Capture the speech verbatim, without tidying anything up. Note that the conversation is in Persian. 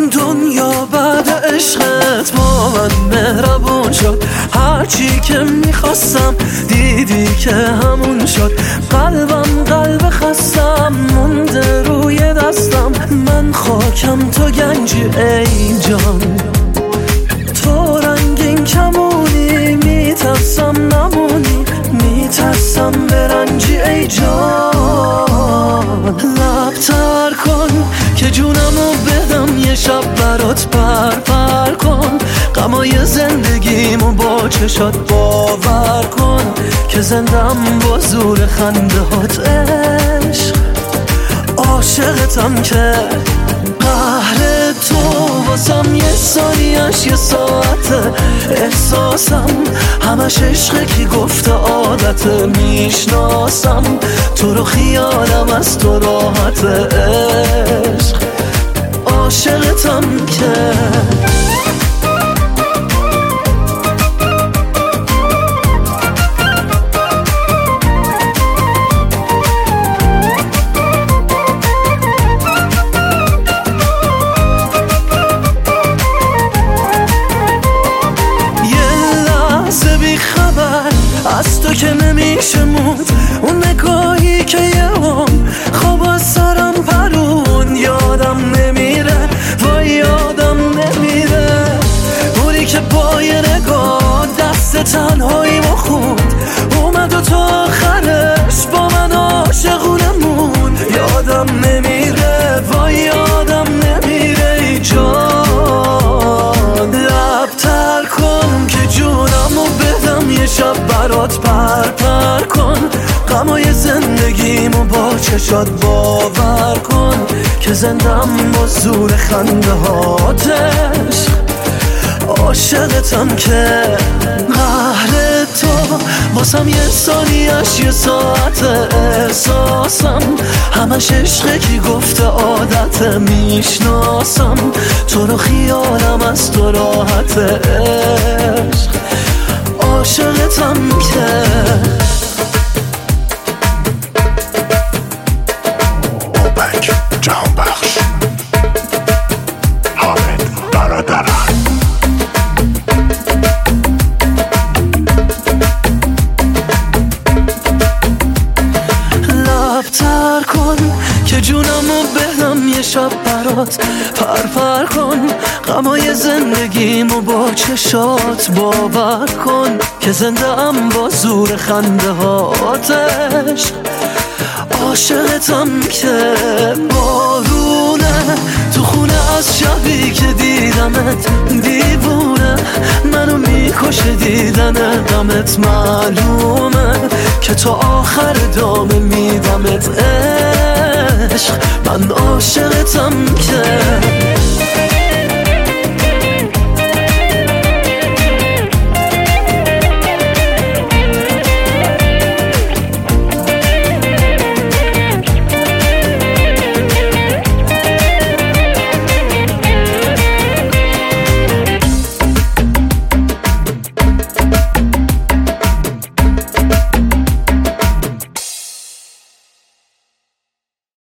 دنیا بعد عشقت با من مهربون شد، هرچی که میخواستم دیدی که همون شد. قلبم قلب خستم مونده روی دستم، من خاکم تو گنجی ای جان، تو رنگین کمونی، میترسم نمونی، میترسم برنجی ای جان. لب تر کن که جونمو بدم یه شب برات پر پر کن، غمای زندگیمو با چشات باور کن که زندم با زور خندهات عشق. عاشقتم که قهر تو واسم یه ثانیه‌اش یه ساعته، احساسم همش عشقه کی گفته عادته، میشناسم تو رو خیالم از تو راحت عشق. عاشقتم که از تو که نمیشه موند، اون نگاهی که یه هم خواب از سرم پرون، یادم نمیره وای یادم نمیره، بوری که با یه نگاه دست تنهایی ما خوند، اومد و تا آخرش با من عاشقونه موند. یادم نمیره وای یادم نمیره ای جان، لب تر کن که جونمو بدم یه شب برات پر پر کن، غمای زندگیمو با چشات باور کن که زندم با زور خنده هاتش. عاشقتم که قهر تو واسم یه ثانیه‌اش یه ساعت، احساسم همش عشقه کی گفته عادت، میشناسم تو رو خیالم از تو راحت عشق. عاشقتم که اوپک جهان بخش حامد برادران. لب تر کن که جونمو بدم یه شب برات پر پر کن، غمای زندگیمو با چشات باور کن که زندم با زور خنده هاتش. عاشقتم که بارونه تو خونه از شبی که دیدمت، دیوونه منو میکشه دیدن غمت، معلومه که تو آخر دامه میدمت عشق. من عاشقتم که